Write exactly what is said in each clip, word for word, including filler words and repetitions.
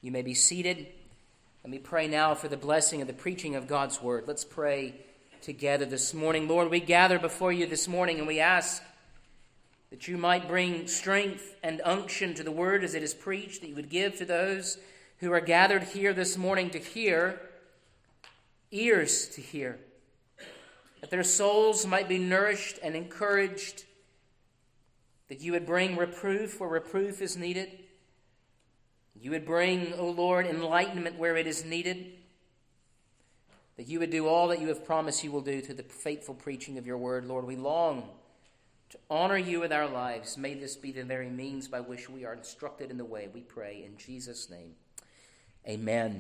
You may be seated. Let me pray now for the blessing of the preaching of God's word. Let's pray together this morning. Lord, we gather before you this morning and we ask that you might bring strength and unction to the word as it is preached, that you would give to those who are gathered here this morning to hear, ears to hear, that their souls might be nourished and encouraged, that you would bring reproof where reproof is needed. You would bring, O Lord, enlightenment where it is needed. That you would do all that you have promised you will do through the faithful preaching of your word. Lord, we long to honor you with our lives. May this be the very means by which we are instructed in the way. We pray in Jesus' name. Amen.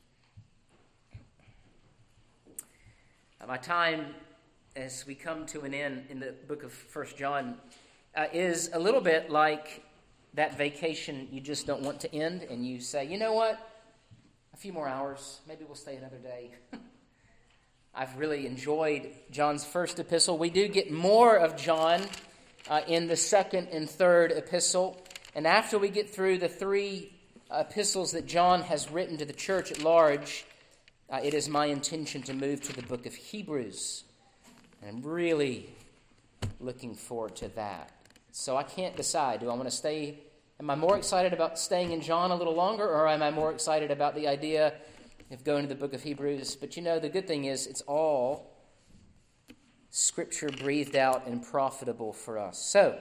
My time as we come to an end in the book of First John uh, is a little bit like that vacation you just don't want to end, and you say, you know what, a few more hours, maybe we'll stay another day. I've really enjoyed John's first epistle. We do get more of John uh, in the second and third epistle, and after we get through the three epistles that John has written to the church at large, uh, it is my intention to move to the book of Hebrews, and I'm really looking forward to that. So I can't decide. Do I want to stay? Am I more excited about staying in John a little longer, or am I more excited about the idea of going to the book of Hebrews? But you know, the good thing is it's all Scripture breathed out and profitable for us. So,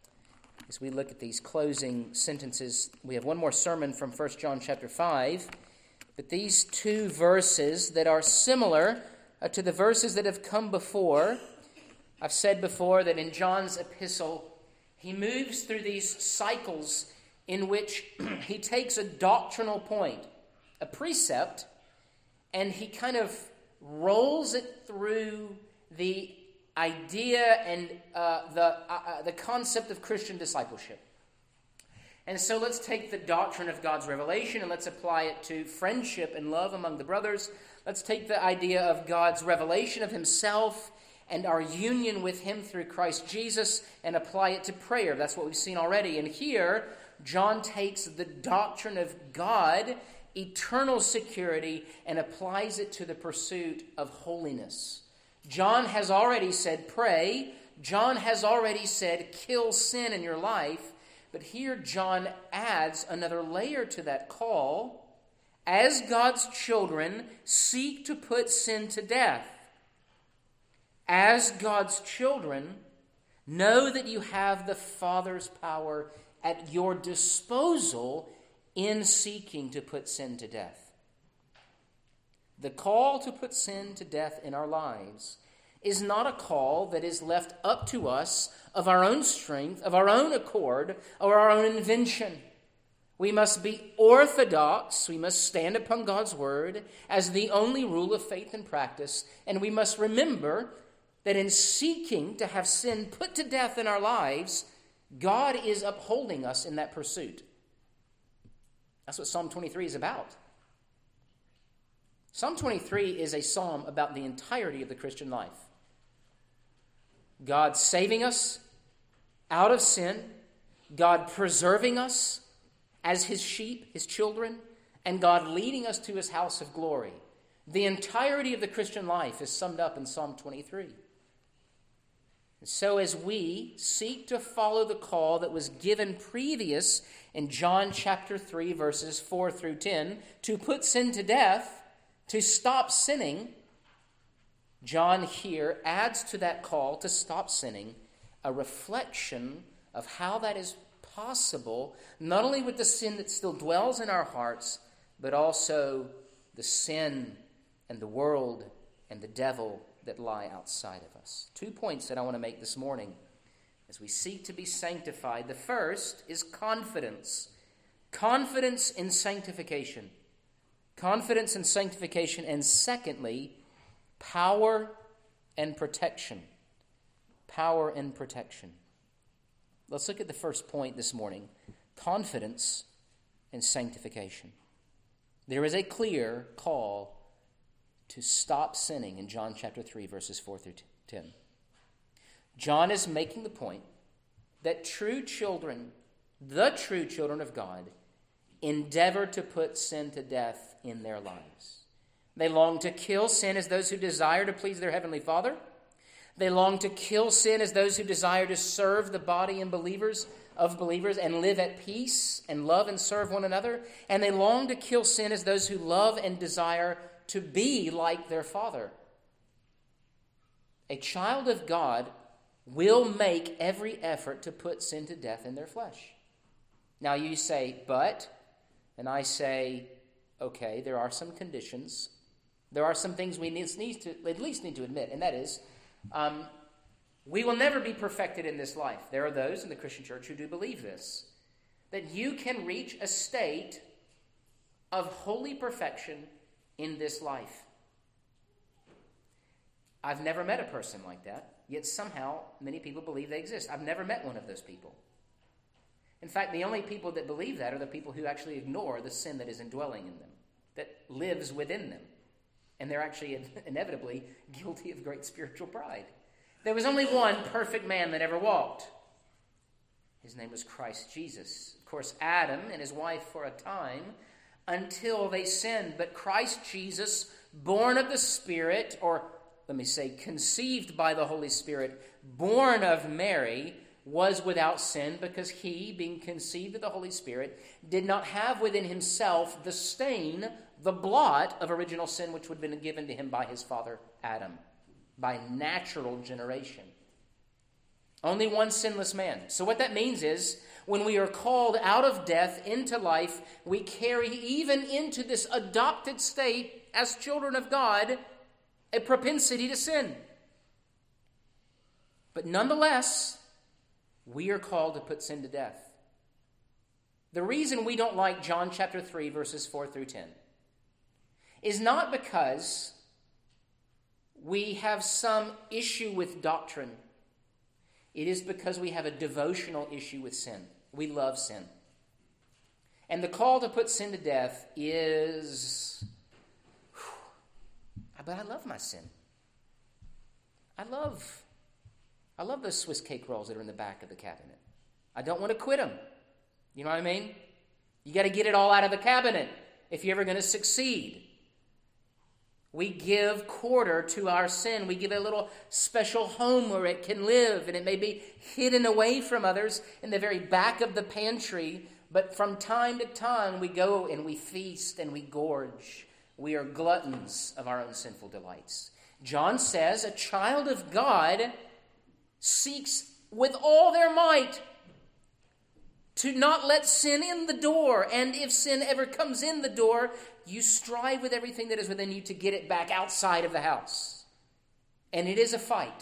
as we look at these closing sentences, we have one more sermon from First John chapter five. But these two verses that are similar uh, to the verses that have come before, I've said before that in John's epistle, he moves through these cycles in which he takes a doctrinal point, a precept, and he kind of rolls it through the idea and uh, the, uh, the concept of Christian discipleship. And so let's take the doctrine of God's revelation and let's apply it to friendship and love among the brothers. Let's take the idea of God's revelation of himself and our union with him through Christ Jesus and apply it to prayer. That's what we've seen already. And here, John takes the doctrine of God, eternal security, and applies it to the pursuit of holiness. John has already said pray. John has already said kill sin in your life. But here John adds another layer to that call. As God's children, seek to put sin to death. As God's children, know that you have the Father's power at your disposal in seeking to put sin to death. The call to put sin to death in our lives is not a call that is left up to us of our own strength, of our own accord, or our own invention. We must be orthodox. We must stand upon God's word as the only rule of faith and practice, and we must remember that in seeking to have sin put to death in our lives, God is upholding us in that pursuit. That's what Psalm twenty-three is about. Psalm twenty-three is a psalm about the entirety of the Christian life. God saving us out of sin, God preserving us as his sheep, his children, and God leading us to his house of glory. The entirety of the Christian life is summed up in Psalm twenty-three. So as we seek to follow the call that was given previous in John chapter three, verses four through ten, to put sin to death, to stop sinning, John here adds to that call to stop sinning a reflection of how that is possible, not only with the sin that still dwells in our hearts, but also the sin and the world and the devil that lie outside of us. Two points that I want to make this morning as we seek to be sanctified. The first is confidence. Confidence in sanctification. Confidence in sanctification. And secondly, power and protection. Power and protection. Let's look at the first point this morning. Confidence and sanctification. There is a clear call to stop sinning in John chapter three, verses four through ten. John is making the point that true children, the true children of God, endeavor to put sin to death in their lives. They long to kill sin as those who desire to please their Heavenly Father. They long to kill sin as those who desire to serve the body and believers of believers and live at peace and love and serve one another. And they long to kill sin as those who love and desire to be like their Father. A child of God will make every effort to put sin to death in their flesh. Now you say, but, and I say, okay, there are some conditions. There are some things we need to, at least need to admit, and that is, um, we will never be perfected in this life. There are those in the Christian church who do believe this, that you can reach a state of holy perfection in this life. I've never met a person like that, yet somehow many people believe they exist. I've never met one of those people. In fact, the only people that believe that are the people who actually ignore the sin that is indwelling in them, that lives within them. And they're actually inevitably guilty of great spiritual pride. There was only one perfect man that ever walked. His name was Christ Jesus. Of course, Adam and his wife for a time until they sinned. But Christ Jesus, born of the Spirit, or let me say conceived by the Holy Spirit, born of Mary, was without sin because he, being conceived of the Holy Spirit, did not have within himself the stain, the blot of original sin which would have been given to him by his father Adam, by natural generation. Only one sinless man. So what that means is, when we are called out of death into life, we carry even into this adopted state as children of God a propensity to sin. But nonetheless, we are called to put sin to death. The reason we don't like John chapter three, verses four through ten, is not because we have some issue with doctrine. It is because we have a devotional issue with sin. We love sin. And the call to put sin to death is, whew, but I love my sin. I love, I love those Swiss cake rolls that are in the back of the cabinet. I don't want to quit them. You know what I mean? You got to get it all out of the cabinet if you're ever going to succeed. We give quarter to our sin. We give it a little special home where it can live, and it may be hidden away from others in the very back of the pantry, but from time to time we go and we feast and we gorge. We are gluttons of our own sinful delights. John says a child of God seeks with all their might to not let sin in the door, and if sin ever comes in the door, you strive with everything that is within you to get it back outside of the house. And it is a fight.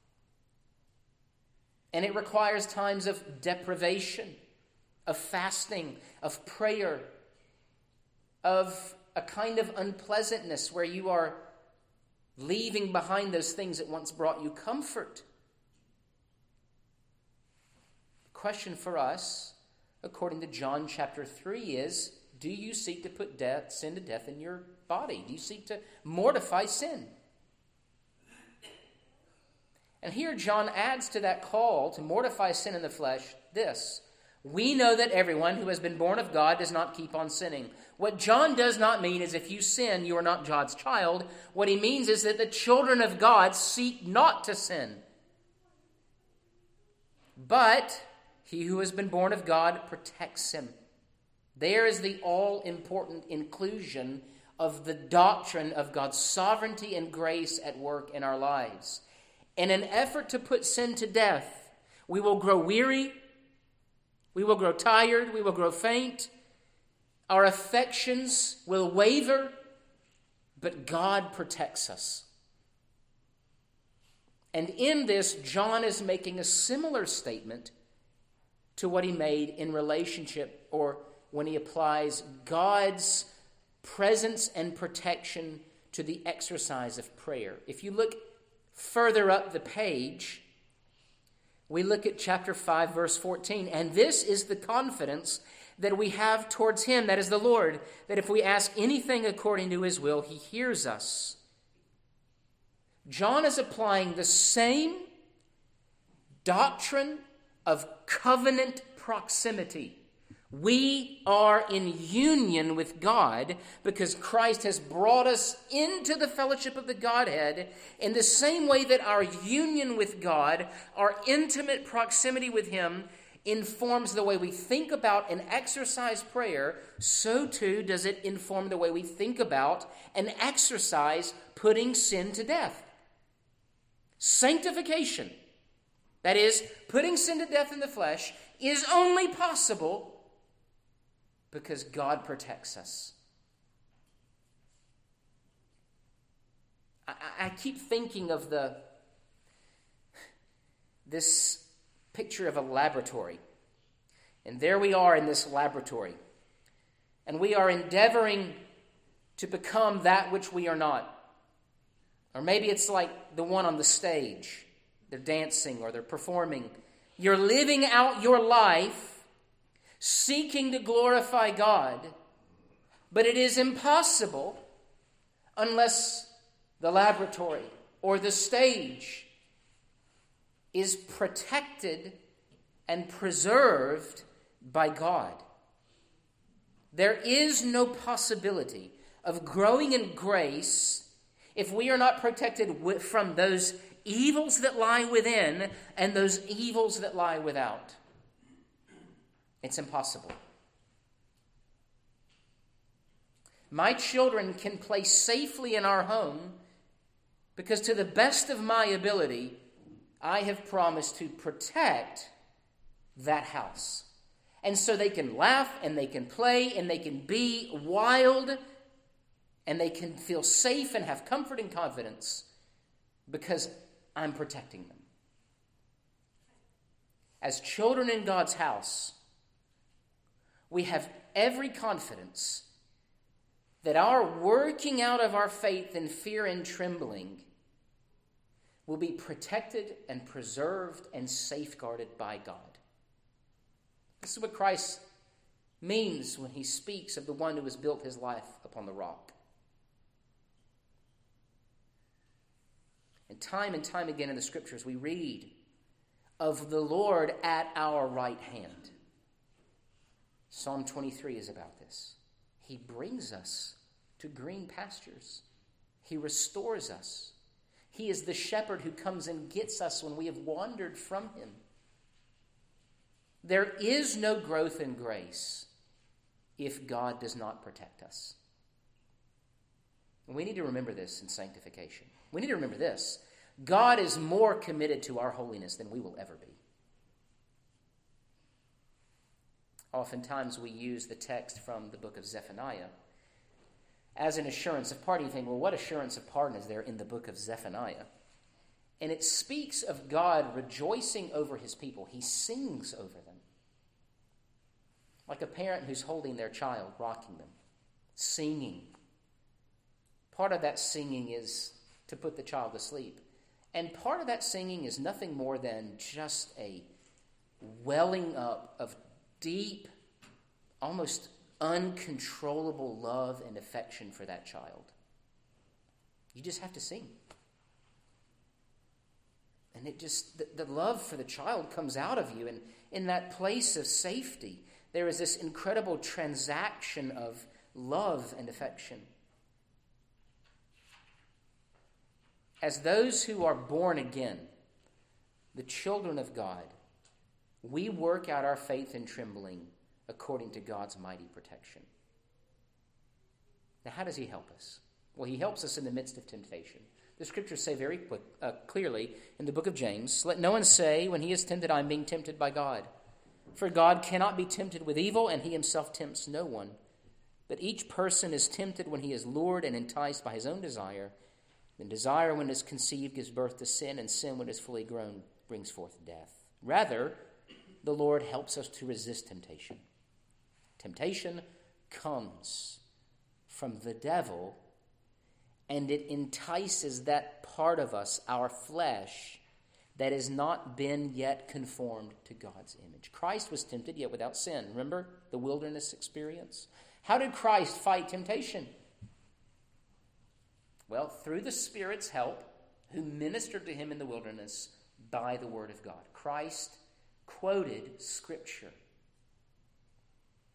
And it requires times of deprivation, of fasting, of prayer, of a kind of unpleasantness where you are leaving behind those things that once brought you comfort. The question for us, according to John chapter three, is, do you seek to put death, sin to death in your body? Do you seek to mortify sin? And here John adds to that call to mortify sin in the flesh this: we know that everyone who has been born of God does not keep on sinning. What John does not mean is if you sin, you are not God's child. What he means is that the children of God seek not to sin. But he who has been born of God protects him. There is the all-important inclusion of the doctrine of God's sovereignty and grace at work in our lives. In an effort to put sin to death, we will grow weary, we will grow tired, we will grow faint, our affections will waver, but God protects us. And in this, John is making a similar statement to what he made in relationship, or when he applies God's presence and protection to the exercise of prayer. If you look further up the page, we look at chapter five, verse fourteen. And this is the confidence that we have towards him, that is the Lord, that if we ask anything according to his will, he hears us. John is applying the same doctrine of covenant proximity, We are in union with God because Christ has brought us into the fellowship of the Godhead in the same way that our union with God, our intimate proximity with Him, informs the way we think about and exercise prayer, so too does it inform the way we think about and exercise putting sin to death. Sanctification, that is, putting sin to death in the flesh, is only possible because God protects us. I, I keep thinking of the this picture of a laboratory. And there we are in this laboratory. And we are endeavoring to become that which we are not. Or maybe it's like the one on the stage. They're dancing or they're performing. You're living out your life seeking to glorify God, but it is impossible unless the laboratory or the stage is protected and preserved by God. There is no possibility of growing in grace if we are not protected from those evils that lie within and those evils that lie without. It's impossible. My children can play safely in our home because to the best of my ability, I have promised to protect that house. And so they can laugh and they can play and they can be wild and they can feel safe and have comfort and confidence because I'm protecting them. As children in God's house, we have every confidence that our working out of our faith in fear and trembling will be protected and preserved and safeguarded by God. This is what Christ means when he speaks of the one who has built his life upon the rock. And time and time again in the Scriptures we read of the Lord at our right hand. Psalm twenty-three is about this. He brings us to green pastures. He restores us. He is the shepherd who comes and gets us when we have wandered from him. There is no growth in grace if God does not protect us. And we need to remember this in sanctification. We need to remember this. God is more committed to our holiness than we will ever be. Oftentimes we use the text from the book of Zephaniah as an assurance of pardon. You think, well, what assurance of pardon is there in the book of Zephaniah? And it speaks of God rejoicing over his people. He sings over them. Like a parent who's holding their child, rocking them, singing. Part of that singing is to put the child to sleep. And part of that singing is nothing more than just a welling up of deep, almost uncontrollable love and affection for that child. You just have to sing. And it just, the, the love for the child comes out of you. And in that place of safety, there is this incredible transaction of love and affection. As those who are born again, the children of God, we work out our faith in trembling according to God's mighty protection. Now, how does he help us? Well, he helps us in the midst of temptation. The scriptures say very quick, uh, clearly in the book of James, let no one say when he is tempted, I am being tempted by God. For God cannot be tempted with evil, and he himself tempts no one. But each person is tempted when he is lured and enticed by his own desire. Then desire, when it is conceived, gives birth to sin, and sin, when it is fully grown, brings forth death. Rather, the Lord helps us to resist temptation. Temptation comes from the devil, and it entices that part of us, our flesh, that has not been yet conformed to God's image. Christ was tempted, yet without sin. Remember the wilderness experience? How did Christ fight temptation? Well, through the Spirit's help, who ministered to him in the wilderness by the word of God. Christ quoted Scripture.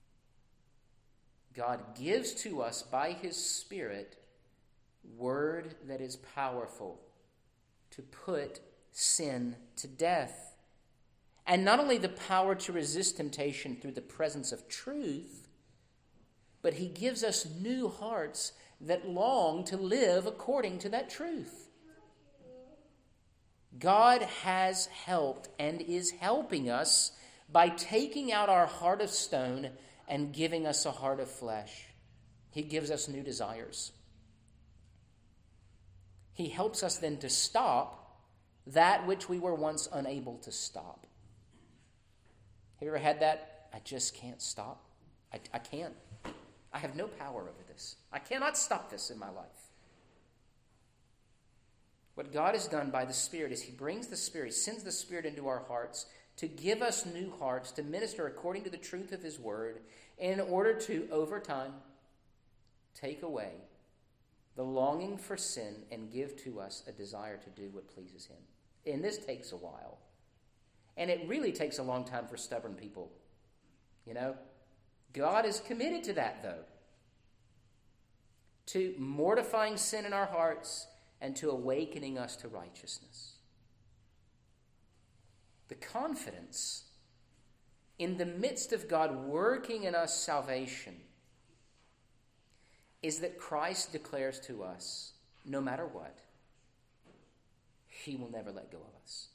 God gives to us by his Spirit word that is powerful to put sin to death. And not only the power to resist temptation through the presence of truth, but he gives us new hearts that long to live according to that truth. God has helped and is helping us by taking out our heart of stone and giving us a heart of flesh. He gives us new desires. He helps us then to stop that which we were once unable to stop. Have you ever had that? I just can't stop. I, I can't. I have no power over this. I cannot stop this in my life. What God has done by the Spirit is he brings the Spirit, sends the Spirit into our hearts to give us new hearts, to minister according to the truth of his word, in order to, over time, take away the longing for sin and give to us a desire to do what pleases him. And this takes a while. And it really takes a long time for stubborn people. You know? God is committed to that, though. To mortifying sin in our hearts and to awakening us to righteousness. The confidence in the midst of God working in us salvation is that Christ declares to us, no matter what, he will never let go of us.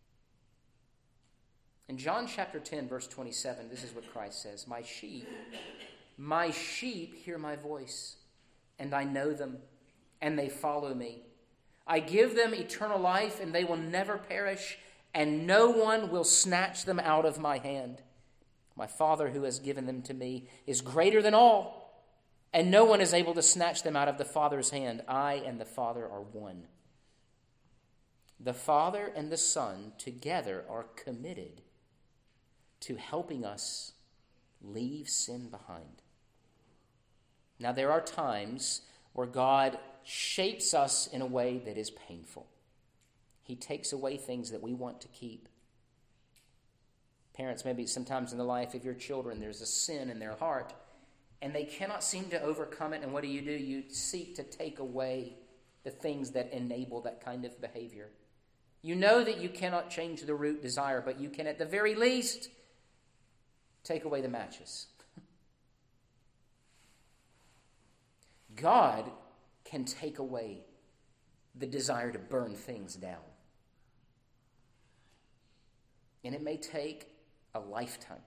In John chapter ten, verse twenty-seven, this is what Christ says, My sheep, my sheep hear my voice, and I know them, and they follow me. I give them eternal life, and they will never perish, and no one will snatch them out of my hand. My Father who has given them to me is greater than all, and no one is able to snatch them out of the Father's hand. I and the Father are one. The Father and the Son together are committed to helping us leave sin behind. Now, there are times where God shapes us in a way that is painful. He takes away things that we want to keep. Parents, maybe sometimes in the life of your children, there's a sin in their heart, and they cannot seem to overcome it. And what do you do? You seek to take away the things that enable that kind of behavior. You know that you cannot change the root desire, but you can at the very least take away the matches. God can take away the desire to burn things down. And it may take a lifetime.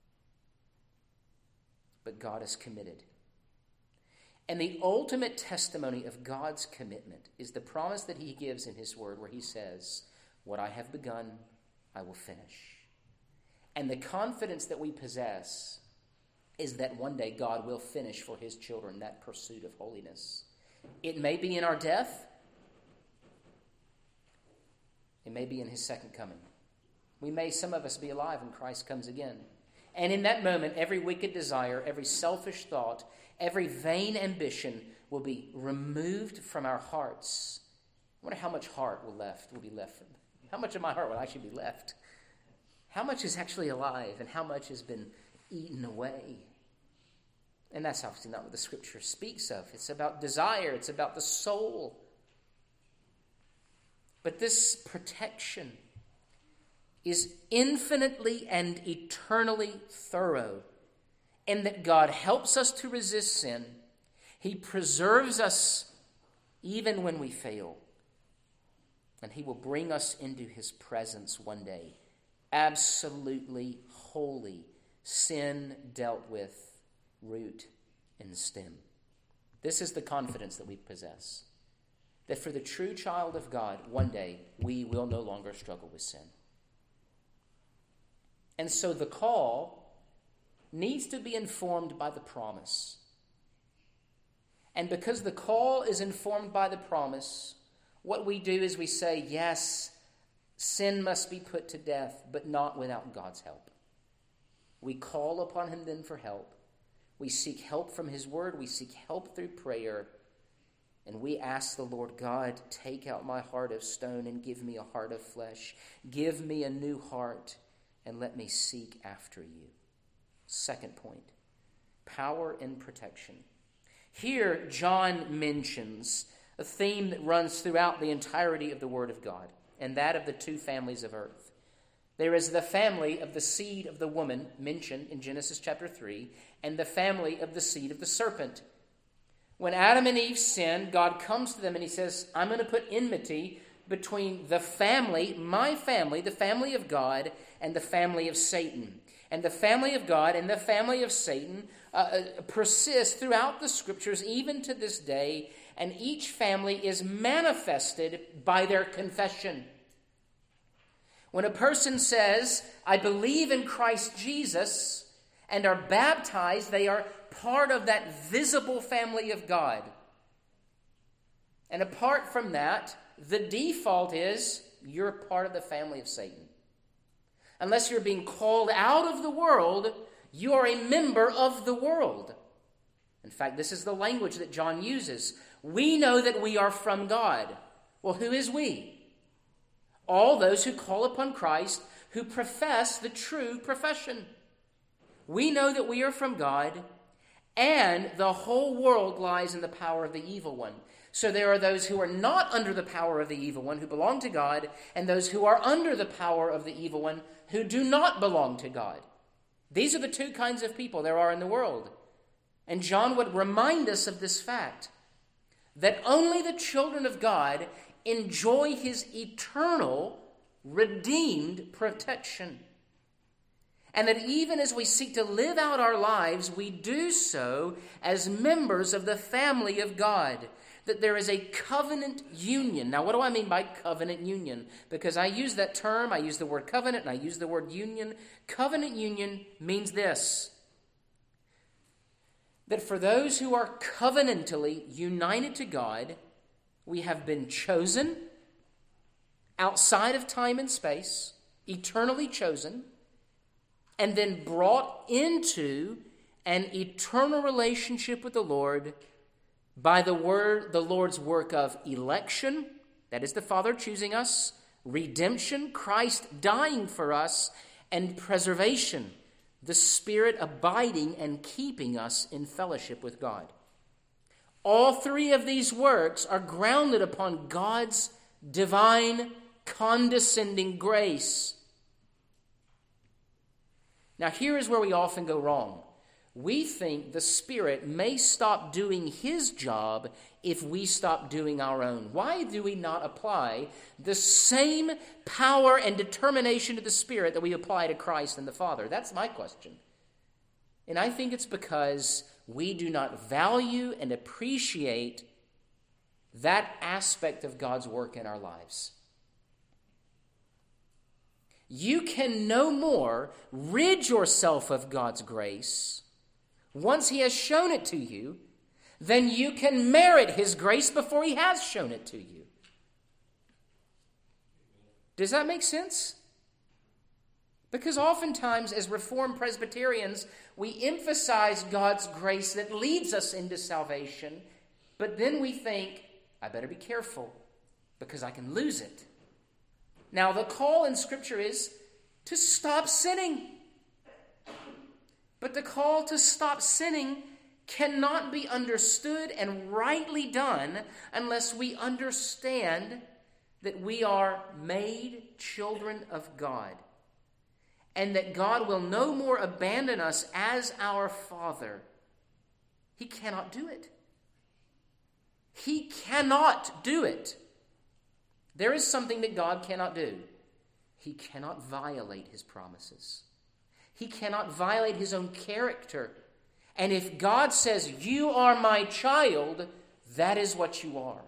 But God is committed. And the ultimate testimony of God's commitment is the promise that he gives in his word where he says, what I have begun, I will finish. And the confidence that we possess is that one day God will finish for his children that pursuit of holiness. It may be in our death. It may be in his second coming. We may, some of us, be alive when Christ comes again. And in that moment, every wicked desire, every selfish thought, every vain ambition will be removed from our hearts. I wonder how much heart will left will be left from, how much of my heart will actually be left? How much is actually alive and how much has been eaten away? And that's obviously not what the scripture speaks of. It's about desire. It's about the soul. But this protection is infinitely and eternally thorough in that God helps us to resist sin. He preserves us even when we fail. And he will bring us into his presence one day, absolutely holy, sin dealt with, root and stem. This is the confidence that we possess, that for the true child of God, one day we will no longer struggle with sin. And so the call needs to be informed by the promise. And because the call is informed by the promise, what we do is we say, yes, sin must be put to death, but not without God's help. We call upon him then for help. We seek help from his word. We seek help through prayer. And we ask the Lord God, take out my heart of stone and give me a heart of flesh. Give me a new heart and let me seek after you. Second point, Power and protection. Here, John mentions a theme that runs throughout the entirety of the Word of God, and that of the two families of earth. There is the family of the seed of the woman mentioned in Genesis chapter three, and the family of the seed of the serpent. When Adam and Eve sinned, God comes to them and he says, I'm going to put enmity between the family, my family, the family of God, and the family of Satan. And the family of God and the family of Satan uh, persist throughout the Scriptures, even to this day, and each family is manifested by their confession. When a person says, I believe in Christ Jesus, and are baptized, they are part of that visible family of God. And apart from that, the default is you're part of the family of Satan. Unless you're being called out of the world, you are a member of the world. In fact, this is the language that John uses. We know that we are from God. Well, who is we? All those who call upon Christ, who profess the true profession. We know that we are from God, and the whole world lies in the power of the evil one. So there are those who are not under the power of the evil one, who belong to God, and those who are under the power of the evil one, who do not belong to God. These are the two kinds of people there are in the world. And John would remind us of this fact, that only the children of God enjoy his eternal, redeemed protection. And that even as we seek to live out our lives, we do so as members of the family of God. That there is a covenant union. Now, what do I mean by covenant union? Because I use that term, I use the word covenant, and I use the word union. Covenant union means this: that for those who are covenantally united to God, we have been chosen outside of time and space, eternally chosen, and then brought into an eternal relationship with the Lord by the word, the Lord's work of election, that is the Father choosing us, redemption, Christ dying for us, and preservation, the Spirit abiding and keeping us in fellowship with God. All three of these works are grounded upon God's divine, condescending grace. Now, here is where we often go wrong. We think the Spirit may stop doing his job if we stop doing our own. Why do we not apply the same power and determination to the Spirit that we apply to Christ and the Father? That's my question. And I think it's because we do not value and appreciate that aspect of God's work in our lives. You can no more rid yourself of God's grace once he has shown it to you than you can merit his grace before he has shown it to you. Does that make sense? Because oftentimes as Reformed Presbyterians, we emphasize God's grace that leads us into salvation, but then we think, I better be careful because I can lose it. Now, the call in Scripture is to stop sinning. But the call to stop sinning cannot be understood and rightly done unless we understand that we are made children of God, and that God will no more abandon us as our Father. He cannot do it. He cannot do it. There is something that God cannot do. He cannot violate his promises. He cannot violate his own character. And if God says, you are my child, that is what you are.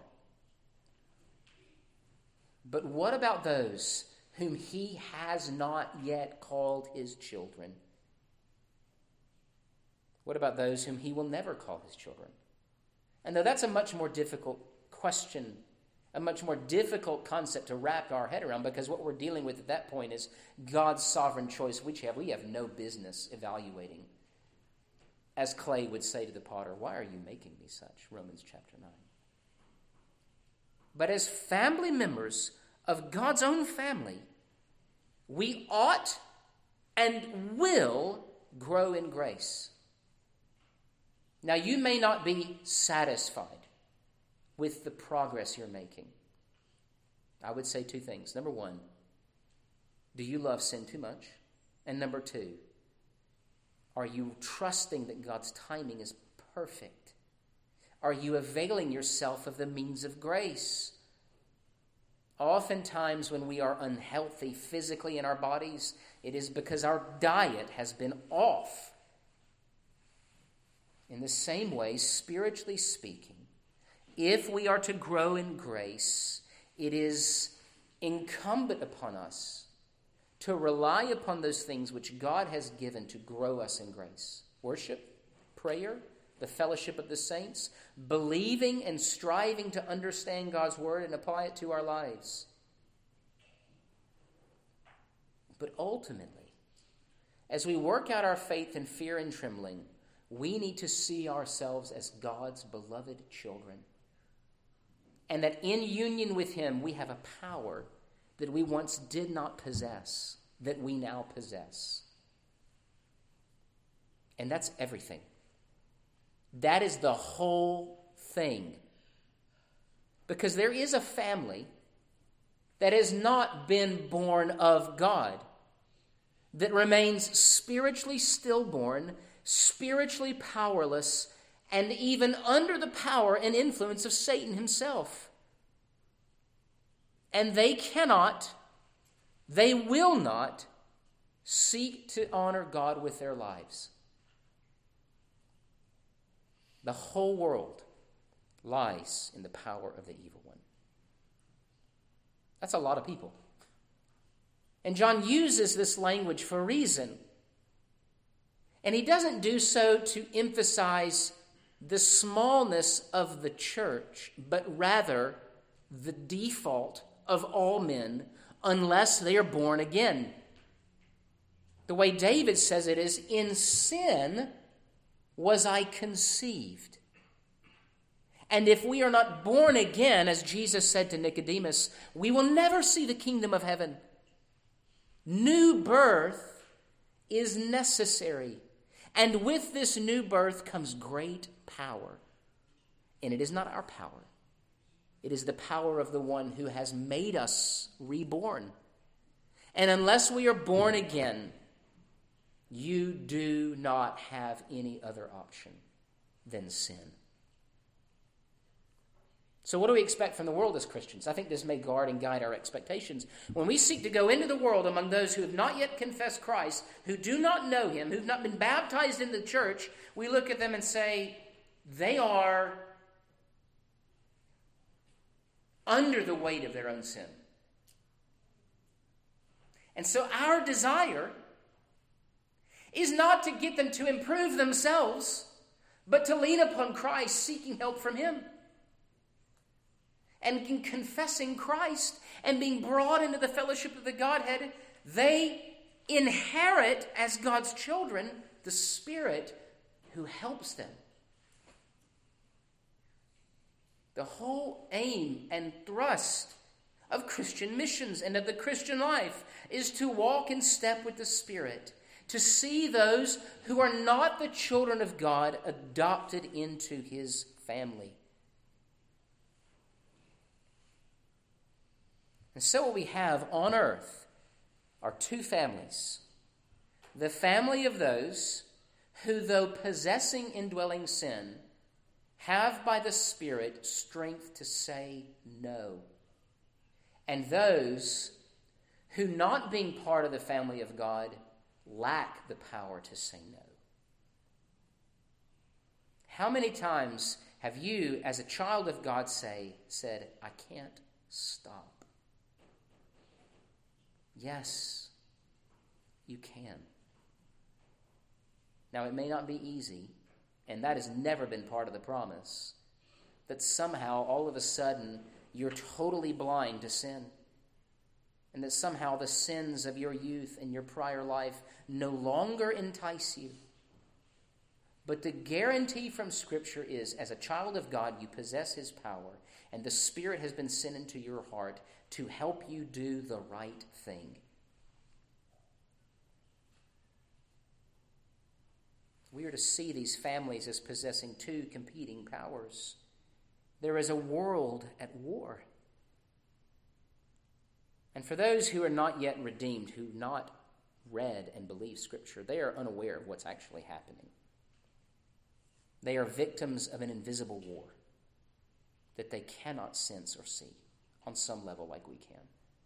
But what about those whom he has not yet called his children? What about those whom he will never call his children? And though that's a much more difficult question, a much more difficult concept to wrap our head around, because what we're dealing with at that point is God's sovereign choice, which have, we have no business evaluating. As clay would say to the potter, why are you making me such? Romans chapter nine. But as family members of God's own family, we ought and will grow in grace. Now, you may not be satisfied with the progress you're making. I would say two things. Number one, do you love sin too much? And number two, are you trusting that God's timing is perfect? Are you availing yourself of the means of grace? Oftentimes when we are unhealthy physically in our bodies, it is because our diet has been off. In the same way, spiritually speaking, if we are to grow in grace, it is incumbent upon us to rely upon those things which God has given to grow us in grace. Worship, prayer, the fellowship of the saints, believing and striving to understand God's word and apply it to our lives. But ultimately, as we work out our faith in fear and trembling, we need to see ourselves as God's beloved children. And that in union with him, we have a power that we once did not possess, that we now possess. And that's everything. That is the whole thing. Because there is a family that has not been born of God, that remains spiritually stillborn, spiritually powerless, and even under the power and influence of Satan himself. And they cannot, they will not seek to honor God with their lives. The whole world lies in the power of the evil one. That's a lot of people. And John uses this language for a reason. And he doesn't do so to emphasize the smallness of the church, but rather the default of all men unless they are born again. The way David says it is, in sin was I conceived. And if we are not born again, as Jesus said to Nicodemus, we will never see the kingdom of heaven. New birth is necessary. And with this new birth comes great power. And it is not our power. It is the power of the one who has made us reborn. And unless we are born again, you do not have any other option than sin. So what do we expect from the world as Christians? I think this may guard and guide our expectations. When we seek to go into the world among those who have not yet confessed Christ, who do not know him, who've not been baptized in the church, we look at them and say, they are under the weight of their own sin. And so our desire is not to get them to improve themselves, but to lean upon Christ, seeking help from him. And in confessing Christ and being brought into the fellowship of the Godhead, they inherit as God's children the Spirit who helps them. The whole aim and thrust of Christian missions and of the Christian life is to walk in step with the Spirit, to see those who are not the children of God adopted into his family. And so what we have on earth are two families. The family of those who, though possessing indwelling sin, have by the Spirit strength to say no. And those who, not being part of the family of God, lack the power to say no. How many times have you, as a child of God, say, said, I can't stop? Yes, you can. Now, it may not be easy, and that has never been part of the promise, that somehow, all of a sudden, you're totally blind to sin, and that somehow the sins of your youth and your prior life no longer entice you. But the guarantee from Scripture is, as a child of God, you possess his power, and the Spirit has been sent into your heart to help you do the right thing. We are to see these families as possessing two competing powers. There is a world at war. And for those who are not yet redeemed, who have not read and believe Scripture, they are unaware of what's actually happening. They are victims of an invisible war that they cannot sense or see on some level like we can.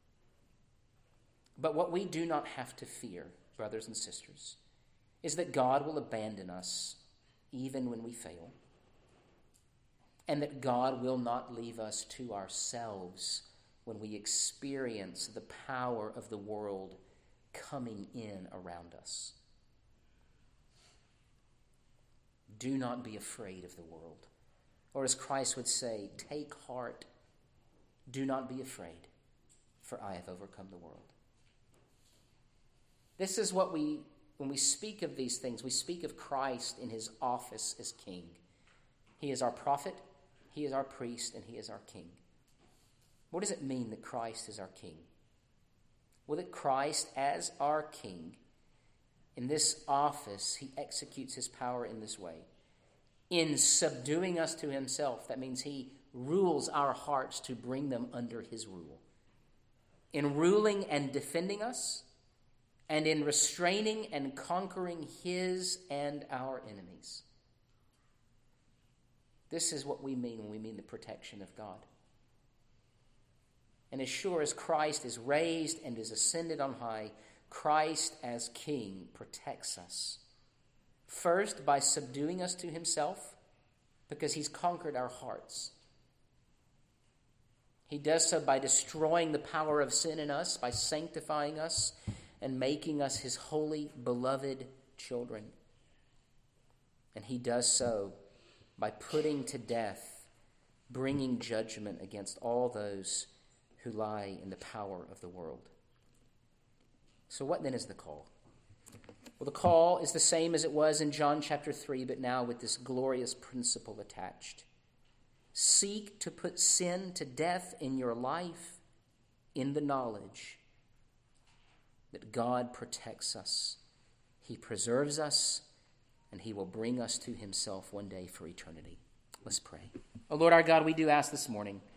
But what we do not have to fear, brothers and sisters, is that God will abandon us even when we fail, and that God will not leave us to ourselves when we experience the power of the world coming in around us. Do not be afraid of the world. Or as Christ would say, take heart. Do not be afraid, for I have overcome the world. This is what we, when we speak of these things, we speak of Christ in his office as king. He is our prophet, he is our priest, and he is our king. What does it mean that Christ is our king? Well, that Christ, as our king, in this office, he executes his power in this way. In subduing us to himself, that means he rules our hearts to bring them under his rule. In ruling and defending us, and in restraining and conquering his and our enemies. This is what we mean when we mean the protection of God. And as sure as Christ is raised and is ascended on high, Christ as King protects us. First, by subduing us to himself, because he's conquered our hearts. He does so by destroying the power of sin in us, by sanctifying us and making us his holy, beloved children. And he does so by putting to death, bringing judgment against all those who lie in the power of the world. So what then is the call? Well, the call is the same as it was in John chapter three, but now with this glorious principle attached. Seek to put sin to death in your life in the knowledge that God protects us. He preserves us, and he will bring us to himself one day for eternity. Let's pray. Oh Lord our God, we do ask this morning